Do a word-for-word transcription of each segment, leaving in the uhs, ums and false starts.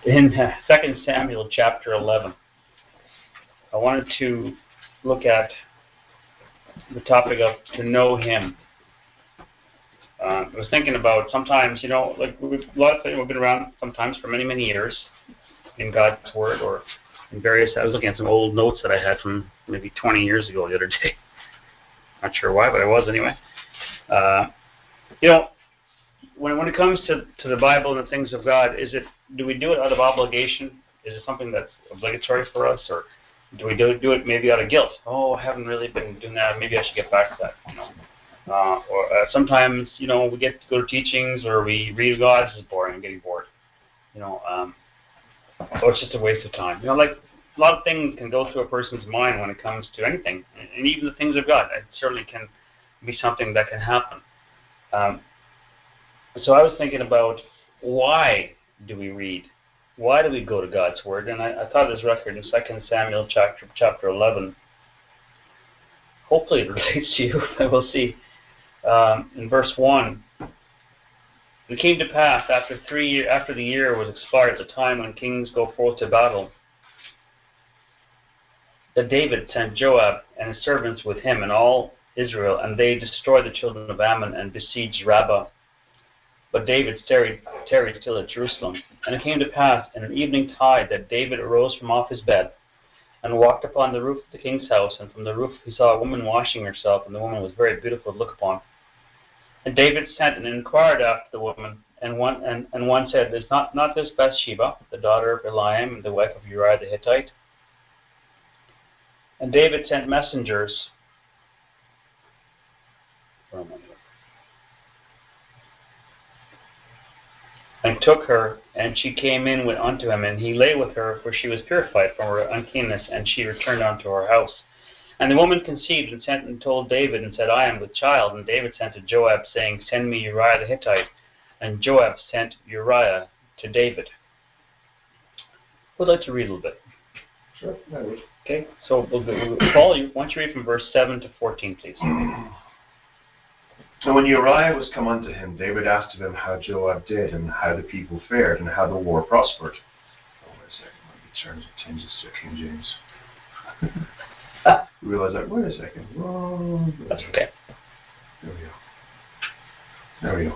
In uh, Second Samuel chapter eleven, I wanted to look at the topic of to know Him. Uh, I was thinking about sometimes, you know, like we've, a lot of things, we've been around sometimes for many, many years in God's Word or in various. I was looking at some old notes that I had from maybe twenty years ago the other day. Not sure why, but I was anyway. Uh, you know, when when it comes to, to the Bible and the things of God, is it do we do it out of obligation? Is it something that's obligatory for us, or do we do, do it maybe out of guilt? Oh, I haven't really been doing that. Maybe I should get back to that. You know, uh, or uh, sometimes you know we get to go to teachings or we read God. This is boring. I'm getting bored. You know, um, or it's just a waste of time. You know, like a lot of things can go through a person's mind when it comes to anything, and even the things of God. It certainly can be something that can happen. Um, so I was thinking about why do we read? Why do we go to God's Word? And I, I thought this record in Second Samuel chapter chapter eleven. Hopefully it relates to you. We'll see. Um, in verse one, it came to pass after three year, after the year was expired, at the time when kings go forth to battle, that David sent Joab and his servants with him and all Israel, and they destroyed the children of Ammon and besieged Rabbah. But David tarried, tarried still at Jerusalem. And it came to pass in an evening tide that David arose from off his bed and walked upon the roof of the king's house, and from the roof he saw a woman washing herself, and the woman was very beautiful to look upon. And David sent and inquired after the woman, and one and, and one said, "Is not, not this Bathsheba, the daughter of Eliam, the wife of Uriah the Hittite?" And David sent messengers. Where am I? And took her, and she came in with, unto him, and he lay with her, for she was purified from her uncleanness, and she returned unto her house. And the woman conceived, and sent and told David, and said, I am with child. And David sent to Joab, saying, Send me Uriah the Hittite. And Joab sent Uriah to David. Who would like to read a little bit? Sure. Okay, so we'll do, Paul, why don't you read from verse seven to fourteen, please? And when Uriah was come unto him, David asked of him how Joab did, and how the people fared, and how the war prospered. Oh, wait a second, let me turn the changes to King James. You realize that? Wait a second. Whoa. That's okay. There we go. There we go.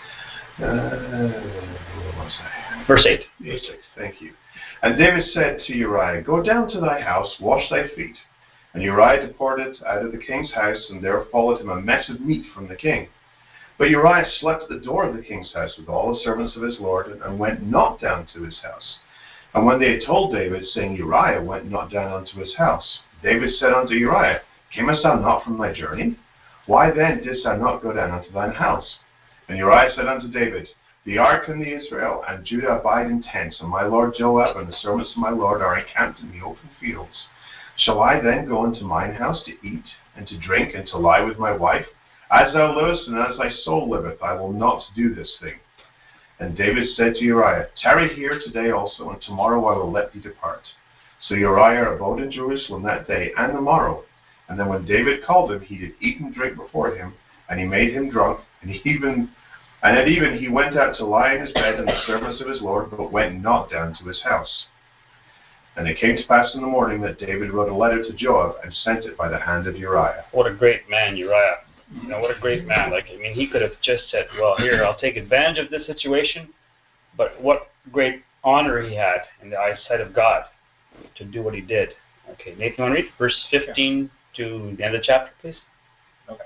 Uh, where was I? Verse eight. Verse six, thank you. And David said to Uriah, Go down to thy house, wash thy feet. And Uriah departed out of the king's house, and there followed him a mess of meat from the king. But Uriah slept at the door of the king's house with all the servants of his lord, and went not down to his house. And when they had told David, saying, Uriah went not down unto his house, David said unto Uriah, Camest thou not from thy journey? Why then didst thou not go down unto thine house? And Uriah said unto David, The ark and the Israel and Judah abide in tents, and my lord Joab and the servants of my lord are encamped in the open fields. Shall I then go into mine house to eat, and to drink, and to lie with my wife? As thou livest, and as thy soul liveth, I will not do this thing. And David said to Uriah, Tarry here today also, and tomorrow I will let thee depart. So Uriah abode in Jerusalem that day and the morrow. And then when David called him, he did eat and drink before him, and he made him drunk, and he even and at even he went out to lie in his bed in the service of his lord, but went not down to his house. And it came to pass in the morning that David wrote a letter to Joab and sent it by the hand of Uriah. What a great man, Uriah. You know, what a great man. Like, I mean, he could have just said, well, here, I'll take advantage of this situation. But what great honor he had in the eyesight of God to do what he did. Okay, Nathan, you want to read verse fifteen to the end of the chapter, please? Okay.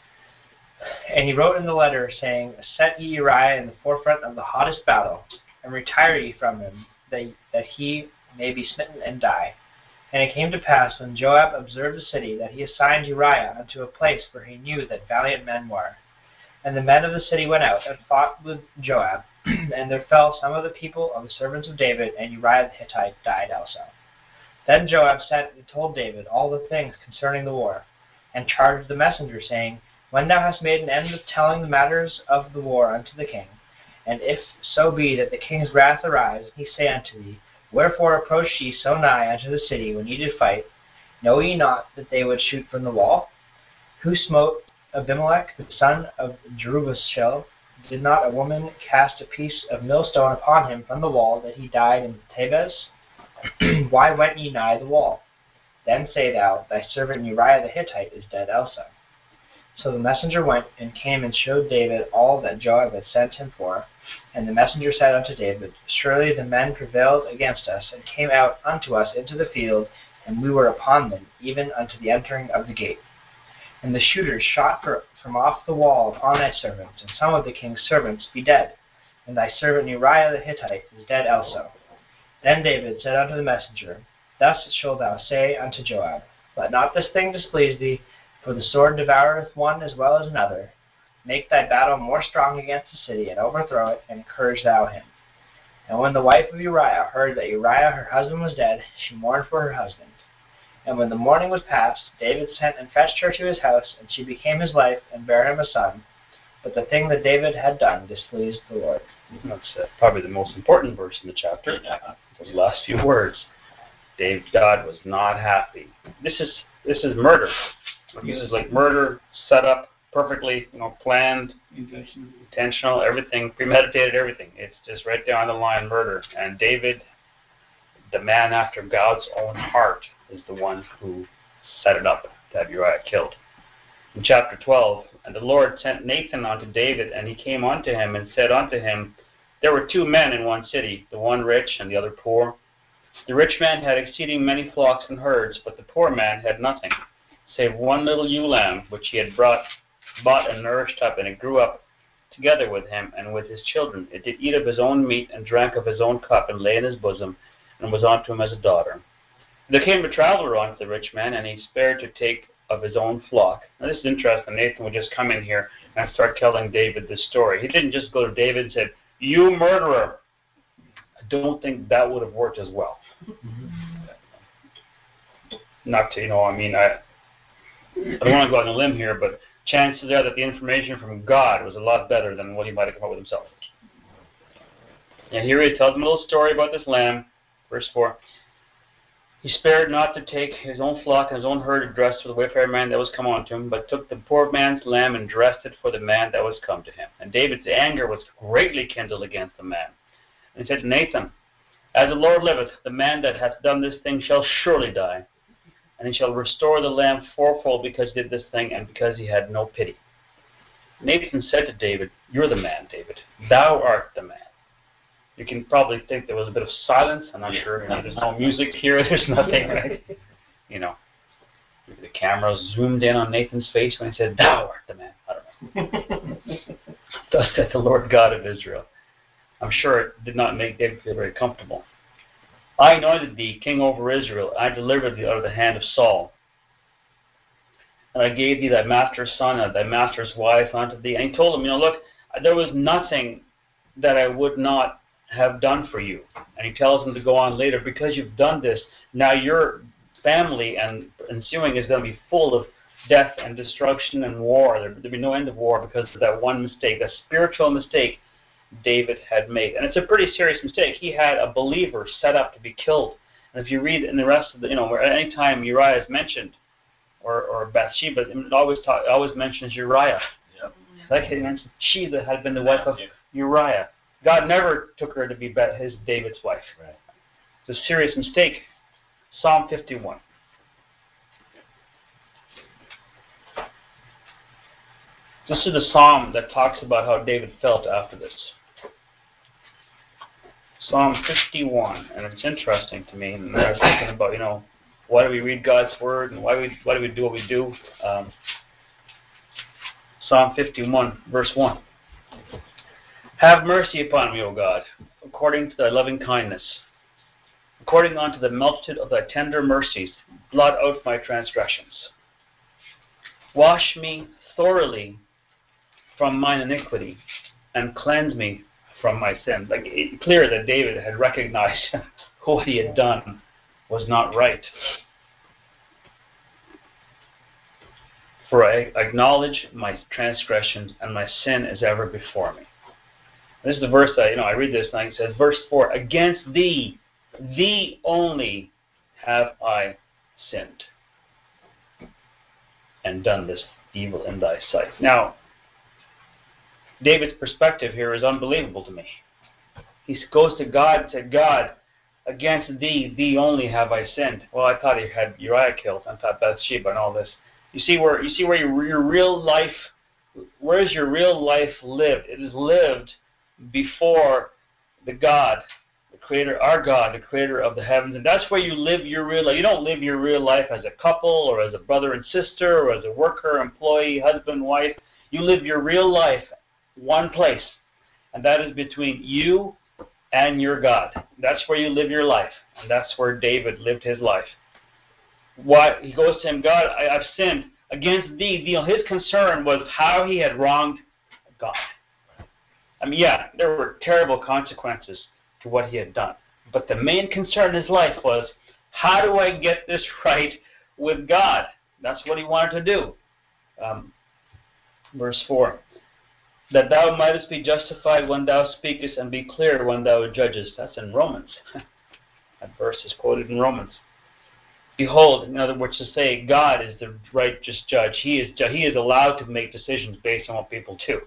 And he wrote in the letter, saying, Set ye Uriah in the forefront of the hottest battle, and retire ye from him, that, that he may be smitten and die. And it came to pass, when Joab observed the city, that he assigned Uriah unto a place where he knew that valiant men were. And the men of the city went out and fought with Joab, and there fell some of the people of the servants of David, and Uriah the Hittite died also. Then Joab sent and told David all the things concerning the war, and charged the messenger, saying, When thou hast made an end of telling the matters of the war unto the king, and if so be that the king's wrath arise, he say unto thee, Wherefore approach ye so nigh unto the city when ye did fight? Know ye not that they would shoot from the wall? Who smote Abimelech, the son of Jerubbaal, Did not a woman cast a piece of millstone upon him from the wall, that he died in Thebez? Why went ye nigh the wall? Then say thou, Thy servant Uriah the Hittite is dead also. So the messenger went and came and showed David all that Joab had sent him for. And the messenger said unto David, Surely the men prevailed against us, and came out unto us into the field, and we were upon them, even unto the entering of the gate. And the shooters shot for, from off the wall upon thy servants, and some of the king's servants be dead. And thy servant Uriah the Hittite is dead also. Then David said unto the messenger, Thus shalt thou say unto Joab, Let not this thing displease thee, for the sword devoureth one as well as another. Make thy battle more strong against the city, and overthrow it, and encourage thou him. And when the wife of Uriah heard that Uriah her husband was dead, she mourned for her husband. And when the mourning was past, David sent and fetched her to his house, and she became his wife, and bare him a son. But the thing that David had done displeased the Lord. That's uh, probably the most important verse in the chapter. Those last few words. David, God was not happy. This is this is murder. This is like murder set up perfectly, you know, planned, intentional, intentional everything, premeditated, everything. It's just right down the line, murder. And David, the man after God's own heart, is the one who set it up to have Uriah killed. In chapter twelve, and the Lord sent Nathan unto David, and he came unto him and said unto him, There were two men in one city, the one rich and the other poor. The rich man had exceeding many flocks and herds, but the poor man had nothing, save one little ewe lamb, which he had brought, bought and nourished up, and it grew up together with him and with his children. It did eat of his own meat, and drank of his own cup, and lay in his bosom, and was unto him as a daughter. There came a traveler unto the rich man, and he spared to take of his own flock. Now this is interesting. Nathan would just come in here and start telling David this story. He didn't just go to David and said, You murderer. I don't think that would have worked as well. Not to, you know, I mean, I, I don't want to go on a limb here, but chances are that the information from God was a lot better than what he might have come up with himself. And here he tells him a little story about this lamb, verse four. He spared not to take his own flock and his own herd and dressed for the wayfarer man that was come unto him, but took the poor man's lamb and dressed it for the man that was come to him. And David's anger was greatly kindled against the man. And he said to Nathan, As the Lord liveth, the man that hath done this thing shall surely die, and he shall restore the lamb fourfold because he did this thing, and because he had no pity. Nathan said to David, You're the man, David. Thou art the man. You can probably think there was a bit of silence. I'm not sure. You know, there's no music here. There's nothing, right? You know, maybe the camera zoomed in on Nathan's face when he said, Thou art the man. I don't know. Thus said the Lord God of Israel. I'm sure it did not make David feel very comfortable. I anointed thee king over Israel. I delivered thee out of the hand of Saul. And I gave thee thy master's son and thy master's wife unto thee. And he told him, you know, look, there was nothing that I would not have done for you. And he tells him to go on later, because you've done this, now your family and ensuing is going to be full of death and destruction and war. There, there'll be no end of war because of that one mistake, that spiritual mistake David had made. And it's a pretty serious mistake. He had a believer set up to be killed. And if you read in the rest of the, you know, where any time Uriah is mentioned, or, or Bathsheba, it always talk, always mentions Uriah. Yep. Like he mentioned, she that had been the wife of Uriah. God never took her to be his David's wife. Right. It's a serious mistake. Psalm fifty-one. This is the psalm that talks about how David felt after this. Psalm fifty-one, and it's interesting to me. And I was thinking about, you know, why do we read God's word, and why do we why do we do what we do? Um, Psalm fifty-one, verse one. Have mercy upon me, O God, according to thy loving kindness. According unto the multitude of thy tender mercies, blot out my transgressions. Wash me thoroughly from mine iniquity, and cleanse me from my sin. Like, it's clear that David had recognized what he had done was not right. For I acknowledge my transgressions, and my sin is ever before me. This is the verse that, you know, I read this and it says, verse four, Against thee, thee only have I sinned, and done this evil in thy sight. Now, David's perspective here is unbelievable to me. He goes to God and said, God, against thee, thee only have I sinned. Well, I thought he had Uriah killed. I thought Bathsheba and all this. You see where you see where your, your real life, where is your real life lived? It is lived before the God, the Creator, our God, the Creator of the heavens, and that's where you live your real life. You don't live your real life as a couple or as a brother and sister or as a worker, employee, husband, wife. You live your real life one place, and that is between you and your God. That's where you live your life, and that's where David lived his life. Why he goes to him, God, I, I've sinned against thee. You know, his concern was how he had wronged God. I mean, yeah, there were terrible consequences to what he had done, but the main concern in his life was, how do I get this right with God? That's what he wanted to do. Um, verse four. That thou mightest be justified when thou speakest, and be clear when thou judgest. That's in Romans. That verse is quoted in Romans. Behold, in other words, to say God is the righteous judge. He is he is allowed to make decisions based on what people do.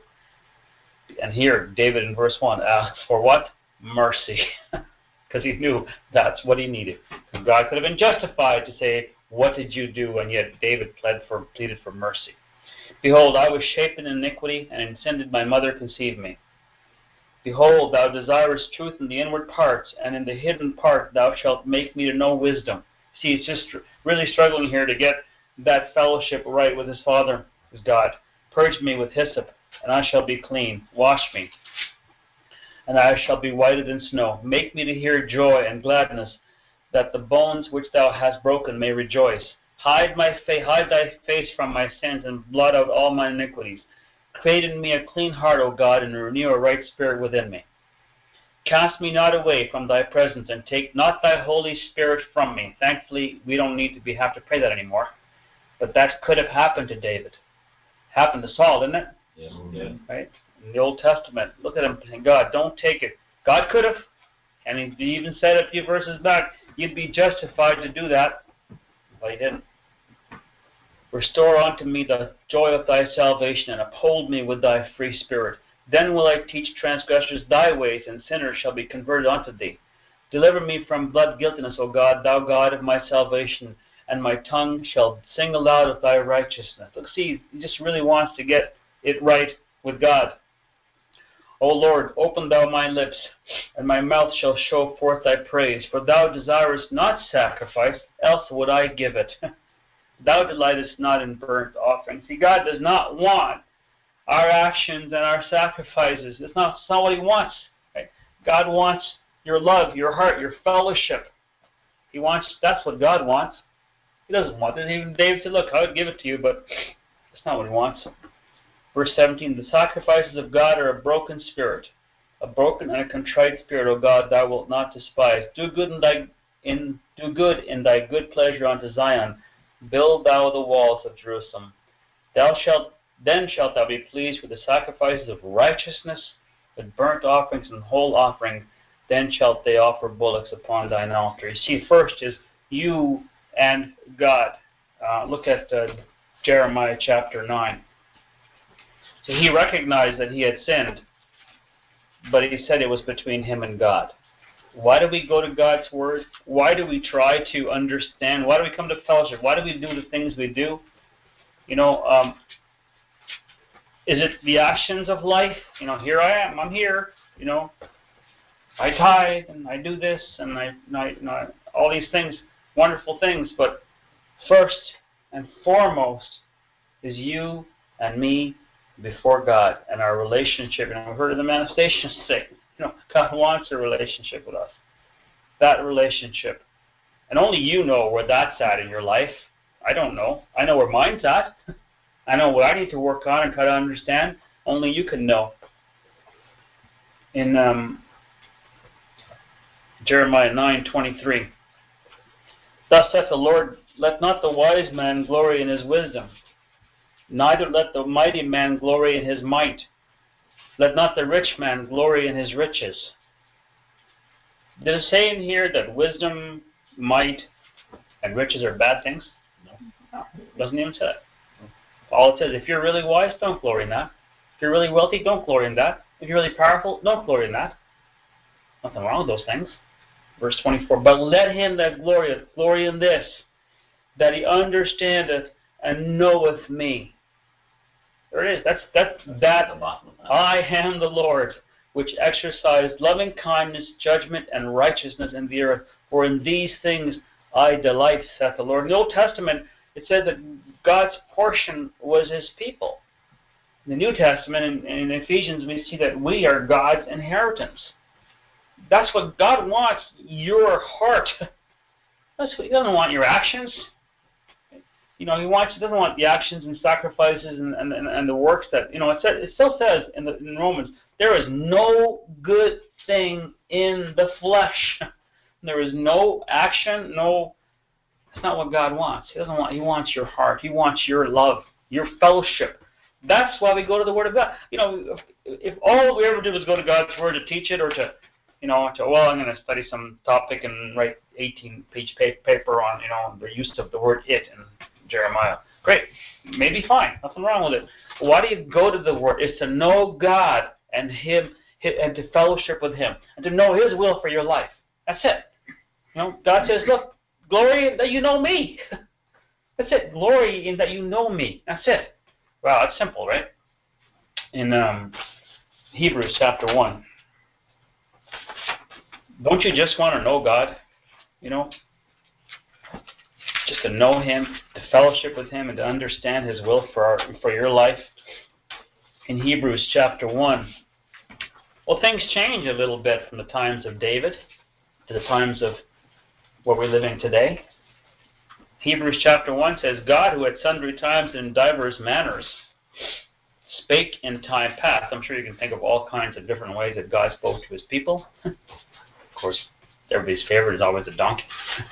And here, David in verse one asks for what? Mercy. Because he knew that's what he needed. God could have been justified to say, what did you do? And yet David pled for, pleaded for mercy. Behold, I was shapen in iniquity, and in sin did my mother conceive me. Behold, thou desirest truth in the inward parts, and in the hidden part thou shalt make me to know wisdom. See, he's just really struggling here to get that fellowship right with his Father, his God. Purge me with hyssop, and I shall be clean. Wash me, and I shall be whiter than snow. Make me to hear joy and gladness, that the bones which thou hast broken may rejoice. Hide my face, hide thy face from my sins, and blot out all my iniquities. Create in me a clean heart, O God, and renew a right spirit within me. Cast me not away from thy presence, and take not thy Holy Spirit from me. Thankfully, we don't need to be have to pray that anymore. But that could have happened to David. Happened to Saul, didn't it? Yeah. Yeah. Right? In the Old Testament, look at him saying, God, don't take it. God could have. And he even said a few verses back, you'd be justified to do that. But he didn't. Restore unto me the joy of thy salvation, and uphold me with thy free spirit. Then will I teach transgressors thy ways, and sinners shall be converted unto thee. Deliver me from blood guiltiness, O God, thou God of my salvation, and my tongue shall sing aloud of thy righteousness. Look, see, he just really wants to get it right with God. O Lord, open thou my lips, and my mouth shall show forth thy praise. For thou desirest not sacrifice, else would I give it. Thou delightest not in burnt offerings. See, God does not want our actions and our sacrifices. It's not, it's not what he wants. Right? God wants your love, your heart, your fellowship. He wants, that's what God wants. He doesn't want it. Even David said, look, I would give it to you, but that's not what he wants. Verse seventeen, the sacrifices of God are a broken spirit, a broken and a contrite spirit, O God, thou wilt not despise. Do good in thy in do good in thy good pleasure unto Zion. Build thou the walls of Jerusalem. Thou shalt then shalt thou be pleased with the sacrifices of righteousness, with burnt offerings and whole offerings. Then shalt they offer bullocks upon thine altar. You see, first is you and God. Uh, look at uh, Jeremiah chapter nine. So he recognized that he had sinned, but he said it was between him and God. Why do we go to God's Word? Why do we try to understand? Why do we come to fellowship? Why do we do the things we do? You know, um, is it the actions of life? You know, here I am, I'm here, you know, I tithe and I do this and I, I, you know, all these things, wonderful things, but first and foremost is you and me before God and our relationship. And I've heard of the manifestations say, you know, God wants a relationship with us. That relationship. And only you know where that's at in your life. I don't know. I know where mine's at. I know what I need to work on and try to understand. Only you can know. In um, Jeremiah nine twenty-three, thus saith the Lord, let not the wise man glory in his wisdom, neither let the mighty man glory in his might. Let not the rich man glory in his riches. Did it say in here that wisdom, might, and riches are bad things? No. No, it doesn't even say that. All it says, if you're really wise, don't glory in that. you're really wealthy, don't glory in that. If you're really powerful, don't glory in that. Nothing wrong with those things. Verse twenty-four, but let him that glorieth glory in this, that he understandeth and knoweth me. There it is. That's that. That I am the Lord, which exercise loving kindness, judgment, and righteousness in the earth. For in these things I delight, saith the Lord. In the Old Testament, it said that God's portion was His people. In the New Testament, in, in Ephesians, we see that we are God's inheritance. That's what God wants, your heart. That's what He doesn't want your actions. You know, He wants. He doesn't want the actions and sacrifices and, and, and the works that, you know, it, said, it still says in, the, in Romans, there is no good thing in the flesh. There is no action, no, that's not what God wants. He doesn't want, He wants your heart. He wants your love, your fellowship. That's why we go to the Word of God. You know, if, if all we ever do is go to God's Word to teach it or to, you know, to, well, I'm going to study some topic and write eighteen-page paper on, you know, the use of the word it in Jeremiah. Great. Maybe fine. Nothing wrong with it. Why do you go to the Word? It's to know God and Him and to fellowship with Him and to know His will for your life. That's it. You know, God says, look, glory that you know me. That's it. Glory in that you know me. That's it. Wow, that's simple, right? In um, Hebrews chapter one. Don't you just want to know God? You know? Just to know Him, to fellowship with Him, and to understand His will for our, for your life. In Hebrews chapter one. Well, things change a little bit from the times of David to the times of what we're living today. Hebrews chapter one says, God, who at sundry times and divers manners spake in time past. I'm sure you can think of all kinds of different ways that God spoke to His people. Of course, everybody's favorite is always the donkey.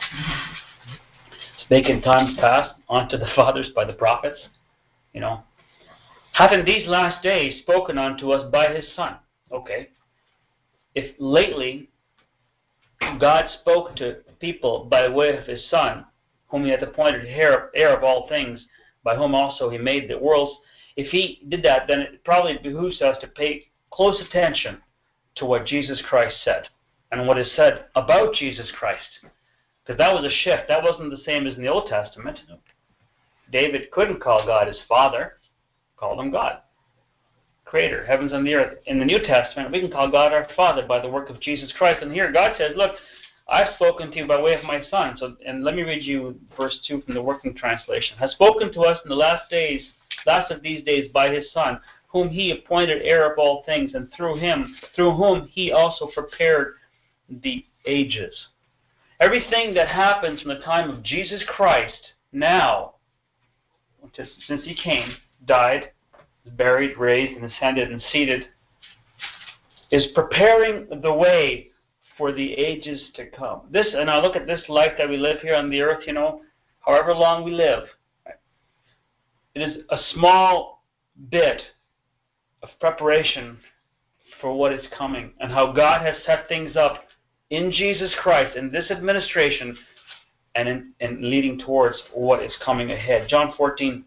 Spake in times past unto the fathers by the prophets, you know. Hath in these last days spoken unto us by His Son. Okay. If lately God spoke to people by way of His Son, whom He hath appointed heir, heir of all things, by whom also He made the worlds, if He did that, then it probably behooves us to pay close attention to what Jesus Christ said and what is said about Jesus Christ. Because that was a shift. That wasn't the same as in the Old Testament. David couldn't call God his Father. Called Him God. Creator, heavens and the earth. In the New Testament, we can call God our Father by the work of Jesus Christ. And here God says, look, I've spoken to you by way of my Son. So, and let me read you verse two from the Working Translation. Has spoken to us in the last days, last of these days, by His Son, whom He appointed heir of all things, and through Him, through whom He also prepared the ages. Everything that happens from the time of Jesus Christ now, since He came, died, buried, raised, and ascended and seated, is preparing the way for the ages to come. This, and I look at this life that we live here on the earth, you know, however long we live, it is a small bit of preparation for what is coming and how God has set things up in Jesus Christ, in this administration, and in, in leading towards what is coming ahead. John fourteen,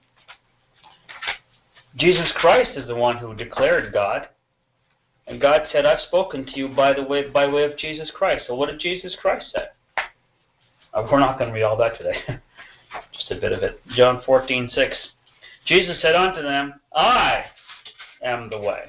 Jesus Christ is the one who declared God. And God said, I've spoken to you by the way by way of Jesus Christ. So what did Jesus Christ say? Uh, we're not going to read all that today. Just a bit of it. John fourteen six. Jesus said unto them, I am the way,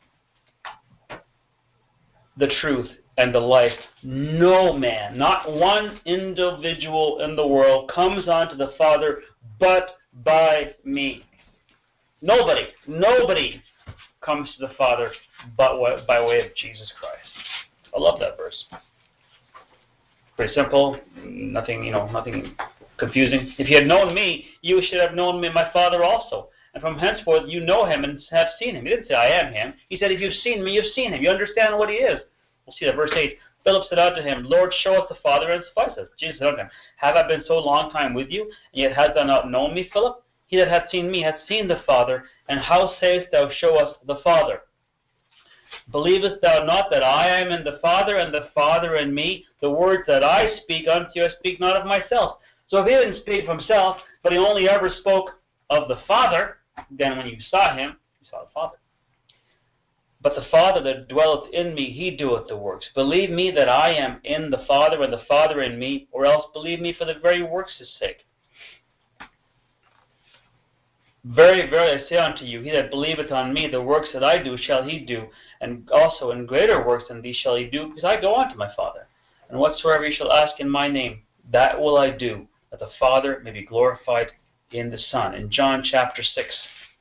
the truth, and the life. No man, not one individual in the world, comes unto the Father but by me. Nobody, nobody comes to the Father but by way of Jesus Christ. I love that verse. Pretty simple, nothing, you know, nothing confusing. If you had known me, you should have known me, my Father also. And from henceforth you know Him and have seen Him. He didn't say, I am Him. He said, if you've seen me, you've seen Him. You understand what He is. We'll see that. Verse eight. Philip said unto Him, Lord, show us the Father, and it sufficeth. Jesus said unto him, Have I been so long time with you, and yet hast thou not known me, Philip? He that hath seen me hath seen the Father, and how sayest thou, Show us the Father? Believest thou not that I am in the Father, and the Father in me? The words that I speak unto you, I speak not of myself. So if He didn't speak of Himself, but He only ever spoke of the Father, then when you saw Him, you saw the Father. But the Father that dwelleth in me, he doeth the works. Believe me that I am in the Father, and the Father in me, or else believe me for the very works' sake. Very, very, I say unto you, he that believeth on me, the works that I do shall he do, and also in greater works than these shall he do, because I go unto my Father. And whatsoever ye shall ask in my name, that will I do, that the Father may be glorified in the Son. In John chapter six.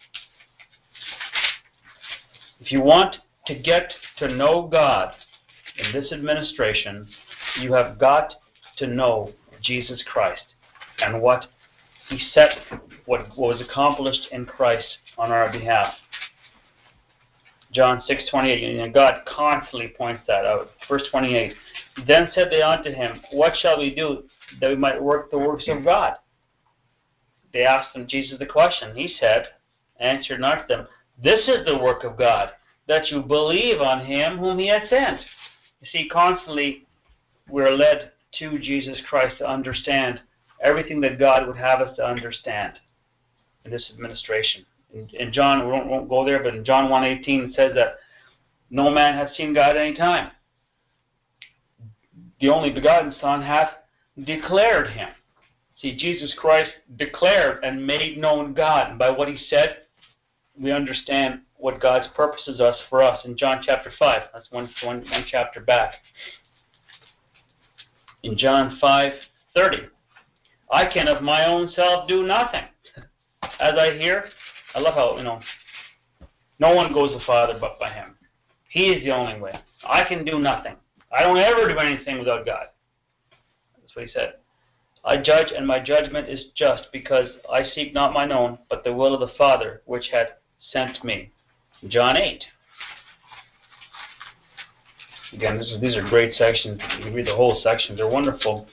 If you want to get to know God in this administration, you have got to know Jesus Christ and what he set, what, what was accomplished in Christ on our behalf. John six twenty-eight, and God constantly points that out. Verse twenty-eight, then said they unto him, what shall we do that we might work the works of God? They asked him, Jesus, the question. He said, answered not them, this is the work of God, that you believe on him whom he hath sent. You see, constantly we're led to Jesus Christ to understand everything that God would have us to understand in this administration. In, in John, we won't, won't go there, but in John one eighteen it says that no man hath seen God at any time. The only begotten Son hath declared him. See, Jesus Christ declared and made known God. And by what he said, we understand what God's purposes are for us. In John chapter five, that's one, one, one chapter back. In John five thirty, I can of my own self do nothing. As I hear, I love how, you know, no one goes to the Father but by him. He is the only way. I can do nothing. I don't ever do anything without God. That's what he said. I judge, and my judgment is just, because I seek not mine own, but the will of the Father, which hath sent me. John eight. Again, this is, these are great sections. You can read the whole section. They're wonderful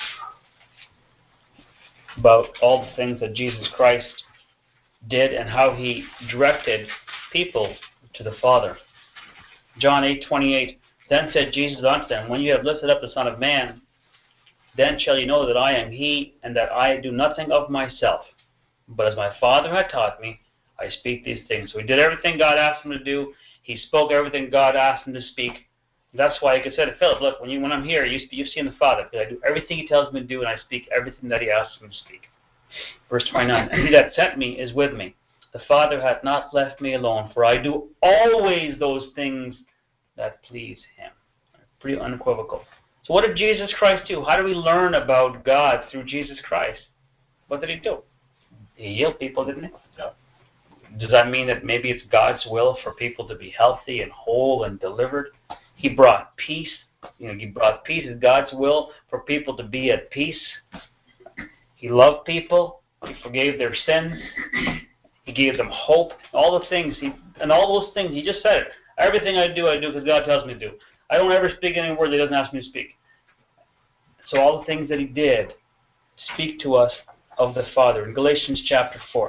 about all the things that Jesus Christ did and how he directed people to the Father. John eight twenty-eight. Then said Jesus unto them, when you have lifted up the Son of Man, then shall you know that I am he, and that I do nothing of myself. But as my Father had taught me, I speak these things. So he did everything God asked him to do. He spoke everything God asked him to speak. That's why he could say to Philip, look, when, you, when I'm here, you, you've seen the Father, because I do everything he tells me to do, and I speak everything that he asks me to speak. Verse twenty-nine, and he that sent me is with me. The Father hath not left me alone, for I do always those things that please him. Pretty unequivocal. So what did Jesus Christ do? How do we learn about God through Jesus Christ? What did he do? He healed people, didn't he? No. Does that mean that maybe it's God's will for people to be healthy and whole and delivered? He brought peace. You know, he brought peace. It's God's will for people to be at peace. He loved people. He forgave their sins. He gave them hope. All the things. He, and all those things, he just said it. Everything I do, I do because God tells me to do. I don't ever speak any word that he doesn't ask me to speak. So all the things that he did speak to us of the Father. In Galatians chapter four.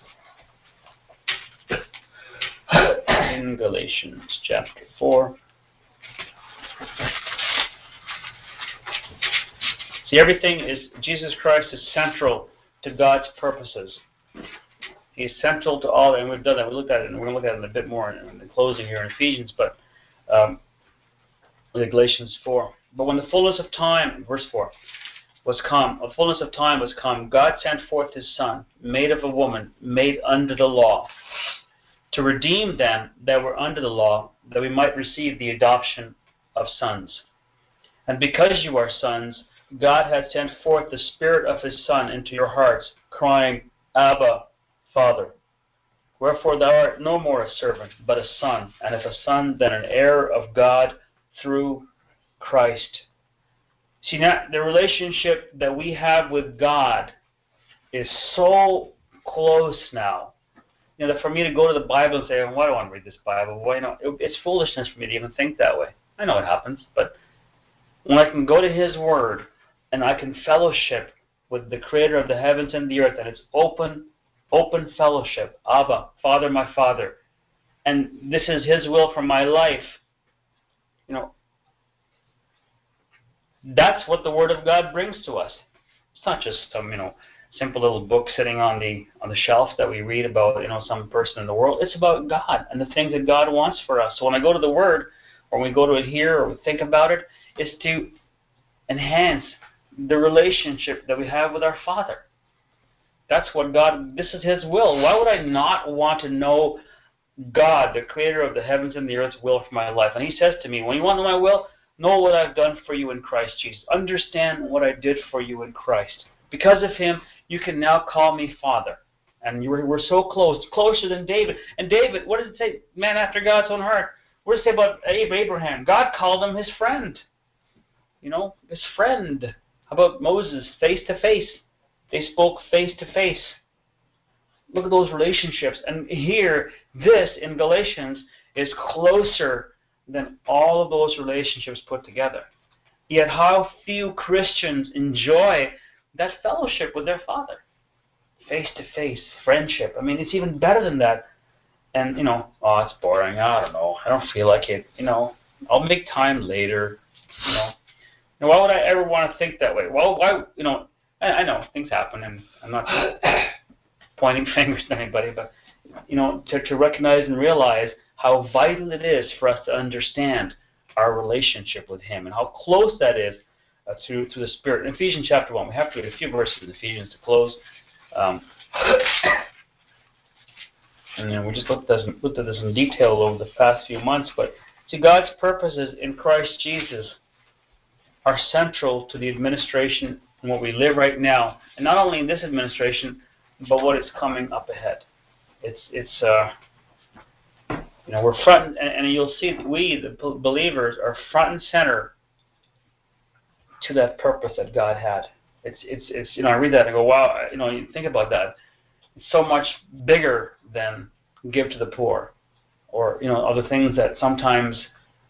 In Galatians chapter four. See, everything is, Jesus Christ is central to God's purposes. He is central to all, and we've done that. We looked at it, and we're going to look at it in a bit more in, in the closing here in Ephesians, but um, Galatians four. But when the fullness of time, verse four, was come, the fullness of time was come, God sent forth his Son, made of a woman, made under the law, to redeem them that were under the law, that we might receive the adoption of sons. And because you are sons, God hath sent forth the Spirit of his Son into your hearts, crying, Abba, Father. Wherefore thou art no more a servant, but a son, and if a son, then an heir of God through Christ. See, now, the relationship that we have with God is so close now. You know, that for me to go to the Bible and say, well, why do I want to read this Bible? Why not? It, it's foolishness for me to even think that way. I know it happens, but when I can go to his Word and I can fellowship with the Creator of the heavens and the earth, and it's open, open fellowship. Abba, Father, my Father. And this is his will for my life. You know, that's what the Word of God brings to us. It's not just some, you know, simple little book sitting on the on the shelf that we read about, you know, some person in the world. It's about God and the things that God wants for us. So when I go to the Word, or when we go to it here, or we think about it, it's to enhance the relationship that we have with our Father. That's what God, this is His will. Why would I not want to know God, the creator of the heavens and the earth's will for my life? And He says to me, when you want to know my will, know what I've done for you in Christ Jesus. Understand what I did for you in Christ. Because of Him, you can now call me Father. And you were, we're so close, closer than David. And David, what does it say? Man after God's own heart. What does it say about Abraham? God called him His friend. You know, His friend. How about Moses, face to face? They spoke face to face. Look at those relationships. And here, this in Galatians is closer than all of those relationships put together. Yet how few Christians enjoy that fellowship with their Father. Face-to-face, friendship. I mean, it's even better than that. And, you know, oh, it's boring. I don't know. I don't feel like it. You know, I'll make time later. You know. And why would I ever want to think that way? Well, why, you know, I, I know things happen, and I'm not pointing fingers at anybody, but, you know, to, to recognize and realize how vital it is for us to understand our relationship with Him and how close that is uh, through, through the Spirit. In Ephesians chapter one, we have to read a few verses in Ephesians to close. Um, and then we just looked at, this, looked at this in detail over the past few months, but see, God's purposes in Christ Jesus are central to the administration and what we live right now, and not only in this administration, but what is coming up ahead. It's it's uh, you know, we're front, and, and you'll see that we, the believers, are front and center to that purpose that God had. It's it's it's you know, I read that and I go, wow, you know, you think about that. It's so much bigger than give to the poor, or, you know, other things that sometimes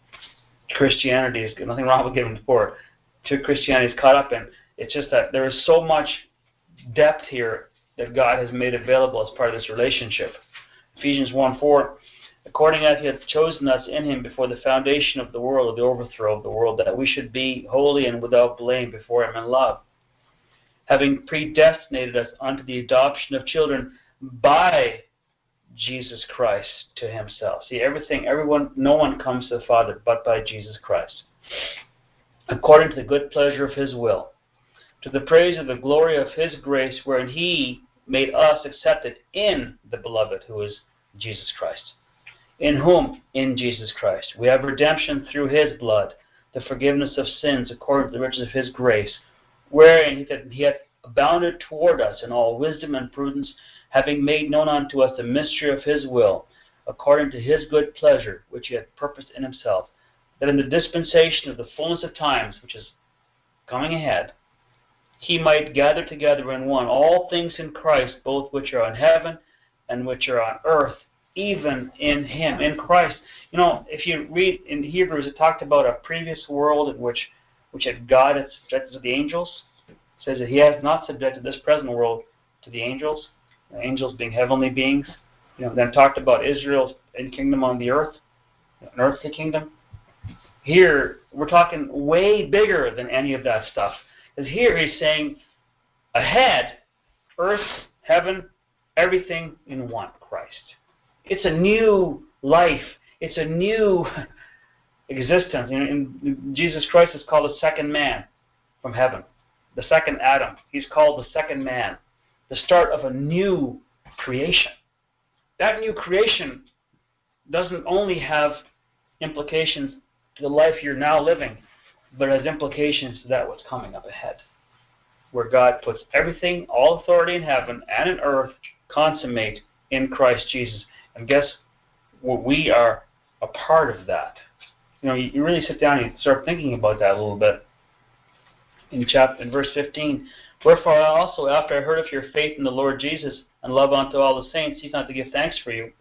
Christianity is, nothing wrong with giving to the poor, to Christianity is caught up in. It's just that there is so much depth here that God has made available as part of this relationship. Ephesians one four, according as He hath chosen us in Him before the foundation of the world, or the overthrow of the world, that we should be holy and without blame before Him in love, having predestinated us unto the adoption of children by Jesus Christ to Himself. See, everything, everyone, no one comes to the Father but by Jesus Christ. According to the good pleasure of His will, to the praise of the glory of His grace, wherein He made us accepted in the Beloved, who is Jesus Christ. In whom, in Jesus Christ, we have redemption through His blood, the forgiveness of sins according to the riches of His grace, wherein He hath abounded toward us in all wisdom and prudence, having made known unto us the mystery of His will, according to His good pleasure, which He hath purposed in Himself, that in the dispensation of the fullness of times, which is coming ahead, He might gather together in one all things in Christ, both which are in heaven and which are on earth, even in Him, in Christ. You know, if you read in Hebrews, it talked about a previous world in which, which had God had subjected to the angels. It says that He has not subjected this present world to the angels, the angels being heavenly beings. You know, then talked about Israel's kingdom on the earth, an earthly kingdom. Here, we're talking way bigger than any of that stuff. Because here He's saying, ahead, earth, heaven, everything in one, Christ. It's a new life. It's a new existence. And Jesus Christ is called the second man from heaven, the second Adam. He's called the second man, the start of a new creation. That new creation doesn't only have implications to the life you're now living, but has implications to that what's coming up ahead, where God puts everything, all authority in heaven and in earth, consummate in Christ Jesus. And guess what? We are a part of that. You know, you, you really sit down and you start thinking about that a little bit. In chapter, in verse fifteen, wherefore I also, after I heard of your faith in the Lord Jesus and love unto all the saints, cease not to give thanks for you,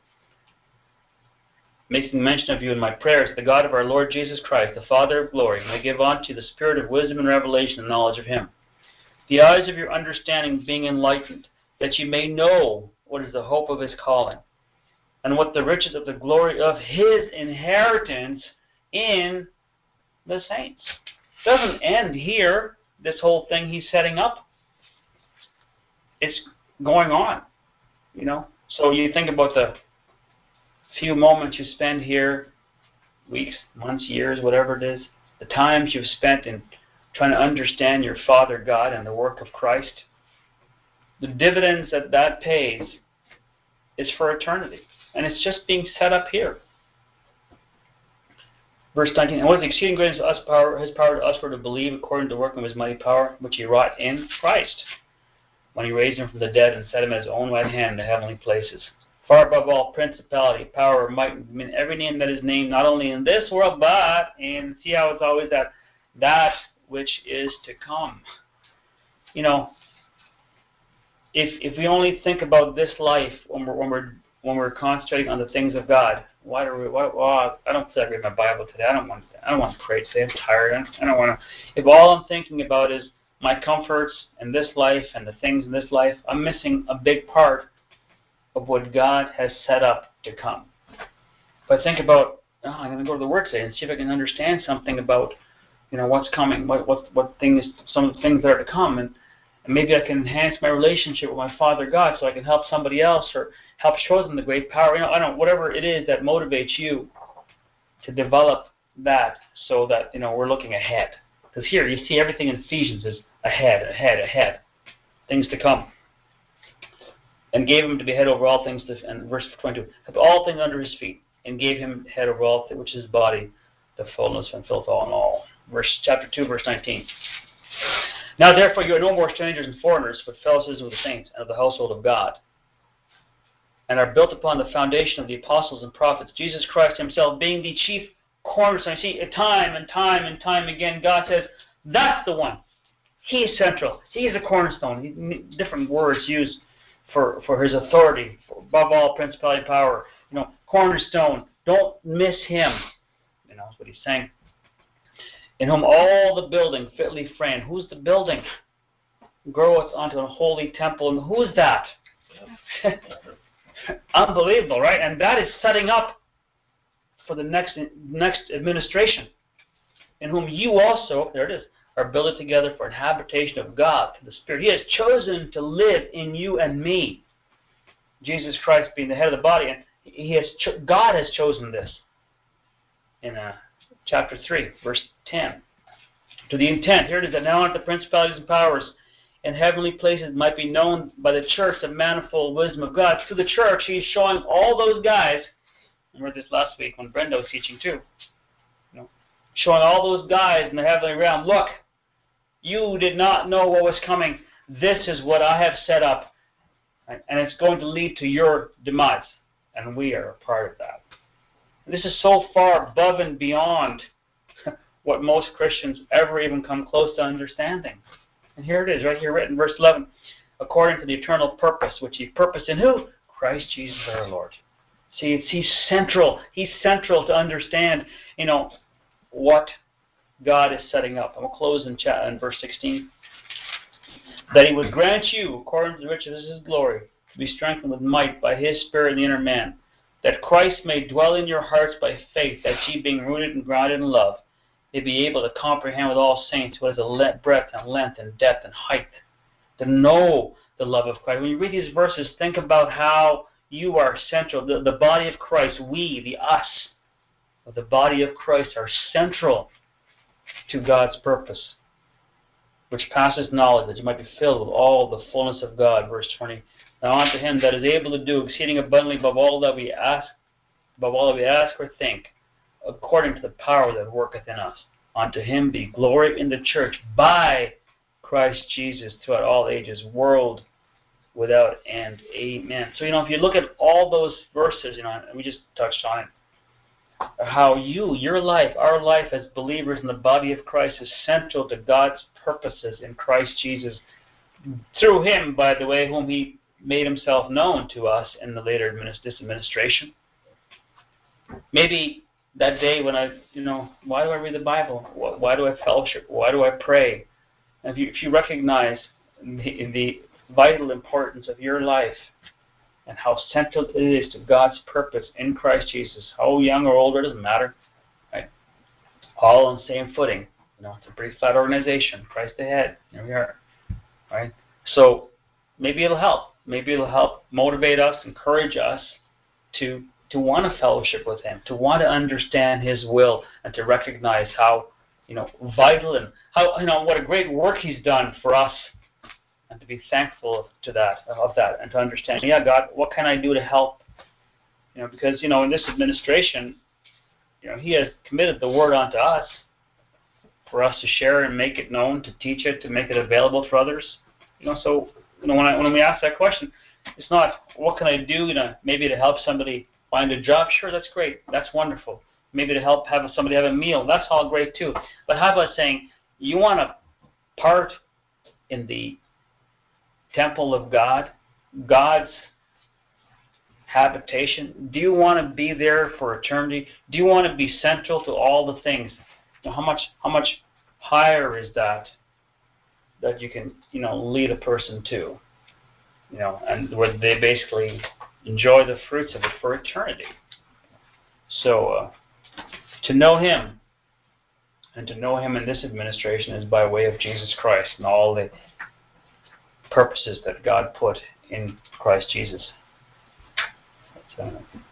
making mention of you in my prayers, the God of our Lord Jesus Christ, the Father of glory, may give unto you the spirit of wisdom and revelation and knowledge of Him, the eyes of your understanding being enlightened, that you may know what is the hope of His calling, and what the riches of the glory of His inheritance in the saints. It doesn't end here, this whole thing He's setting up. it's going on, you know. So you think about the few moments you spend here, weeks, months, years, whatever it is, the times you've spent in trying to understand your Father God and the work of Christ, the dividends that that pays is for eternity. And it's just being set up here. Verse nineteen, and what is the exceeding greatness of us power, his power to us for to believe according to the working of his mighty power, which he wrought in Christ, when he raised him from the dead and set him at his own right hand in the heavenly places, far above all principality, power, might, and every name that is named, not only in this world, but in, see how it's always that, that which is to come. You know, if if we only think about this life when we're when we're when we're concentrating on the things of God, why do we? Why, well, I don't feel like reading my Bible today. I don't want. I don't want to pray today. I'm tired. I don't, I don't want to. If all I'm thinking about is my comforts and this life and the things in this life, I'm missing a big part of what God has set up to come. If I think about, oh, I'm going to go to the Word today and see if I can understand something about, you know, what's coming, what what what things, some of the things that are to come, and, and maybe I can enhance my relationship with my Father God, so I can help somebody else or help show them the great power. You know, I don't, whatever it is that motivates you to develop that, so that, you know, we're looking ahead. Because here you see everything in Ephesians is ahead, ahead, ahead, things to come. And gave him to be head over all things, to, and verse twenty-two, have all things under his feet, and gave him head over all things, which is his body, the fullness and filth all in all. Verse chapter two, verse nineteen. Now therefore you are no more strangers and foreigners, but fellow citizens with the saints and of the household of God, and are built upon the foundation of the apostles and prophets, Jesus Christ himself being the chief cornerstone. You see, time and time and time again, God says, that's the one. He is central. He is the cornerstone. He, different words used for, for his authority, for above all principality and power. You know, cornerstone. Don't miss him. You know, that's what he's saying. In whom all the building fitly framed. Who's the building? Groweth onto a holy temple. And who's that? Unbelievable, right? And that is setting up for the next next administration, in whom you also, there it is, are built together for an habitation of God through the Spirit. He has chosen to live in you and me. Jesus Christ being the head of the body, and he has cho- God has chosen this. In uh, chapter three, verse ten, to the intent, here it is, that now unto the principalities and powers in heavenly places might be known by the church the manifold wisdom of God. Through the church, he's showing all those guys. I read this last week when Brenda was teaching too. You know, showing all those guys in the heavenly realm, look, you did not know what was coming. This is what I have set up. Right? And it's going to lead to your demise. And we are a part of that. And this is so far above and beyond what most Christians ever even come close to understanding. And here it is, right here written, verse eleven. According to the eternal purpose, which he purposed in who? Christ Jesus our Lord. See, it's, he's central. He's central to understand, you know, what God is setting up. I'm going to close in, chat, in verse sixteen. That he would grant you, according to the riches of his glory, to be strengthened with might by his Spirit in the inner man, that Christ may dwell in your hearts by faith, that ye, being rooted and grounded in love, may be able to comprehend with all saints what is the breadth and length and depth and height, to know the love of Christ. When you read these verses, think about how you are central. The, the body of Christ, we, the us, of the body of Christ are central to God's purpose, which passes knowledge, that you might be filled with all the fullness of God. Verse twenty. Now unto him that is able to do exceeding abundantly above all that we ask, above all that we ask or think, according to the power that worketh in us. Unto him be glory in the church by Christ Jesus throughout all ages, world without end. Amen. So, you know, if you look at all those verses, you know, and we just touched on it, how you, your life, our life as believers in the body of Christ is central to God's purposes in Christ Jesus. Through him, by the way, whom he made himself known to us in the later administ- this administration. Maybe that day when I, you know, why do I read the Bible? Why do I fellowship? Why do I pray? And if you, if you recognize the, the vital importance of your life and how central it is to God's purpose in Christ Jesus, how young or older, doesn't matter, right? All on the same footing. You know, it's a pretty flat organization. Christ the head. Here we are, right? So maybe it'll help. Maybe it'll help motivate us, encourage us to to want to fellowship with Him, to want to understand His will, and to recognize how, you know, vital and how, you know, what a great work He's done for us, and to be thankful to that, of that, and to understand, yeah, God, what can I do to help? You know, because, you know, in this administration, you know, He has committed the Word unto us for us to share and make it known, to teach it, to make it available for others. You know, so, you know, when I when we ask that question, it's not, what can I do, you know, maybe to help somebody find a job? Sure, that's great. That's wonderful. Maybe to help have somebody have a meal. That's all great too. But how about saying, you want to part in the temple of God, God's habitation? Do you want to be there for eternity? Do you want to be central to all the things? You know, how much how much higher is that that you can, you know, lead a person to? You know, and where they basically enjoy the fruits of it for eternity. So, uh, to know Him, and to know Him in this administration, is by way of Jesus Christ and all the purposes that God put in Christ Jesus. That's, uh,